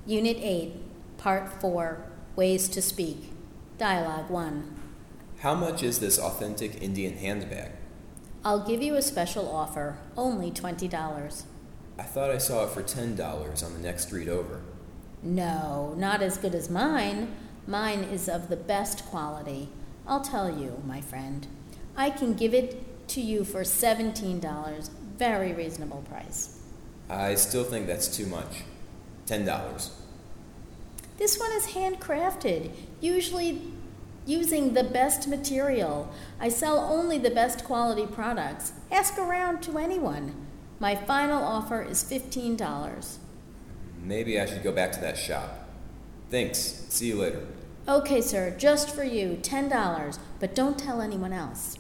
Unit 8, Part 4, Ways to Speak. Dialogue 1. How much is this authentic Indian handbag? I'll give you a special offer, only $20. I thought I saw it for $10 on the next street over. No, not as good as mine. Mine is of the best quality. I'll tell you, my friend. I can give it to you for $17. Very reasonable price. I still think that's too much. $10. This one is handcrafted, usually using the best material. I sell only the best quality products. Ask around to anyone. My final offer is $15. Maybe I should go back to that shop. Thanks. See you later. Okay, sir, just for you, $10, but don't tell anyone else.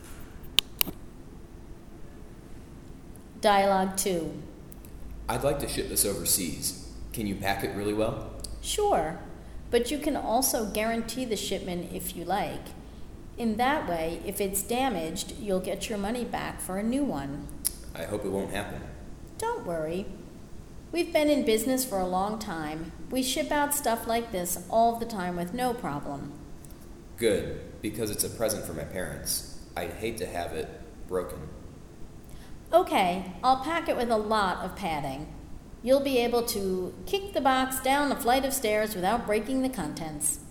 Dialogue 2. I'd like to ship this overseas. Can you pack it really well? Sure, but you can also guarantee the shipment if you like. In that way, if it's damaged, you'll get your money back for a new one. I hope it won't happen. Don't worry. We've been in business for a long time. We ship out stuff like this all the time with no problem. Good, because it's a present for my parents. I'd hate to have it broken. Okay, I'll pack it with a lot of padding. You'll be able to kick the box down a flight of stairs without breaking the contents.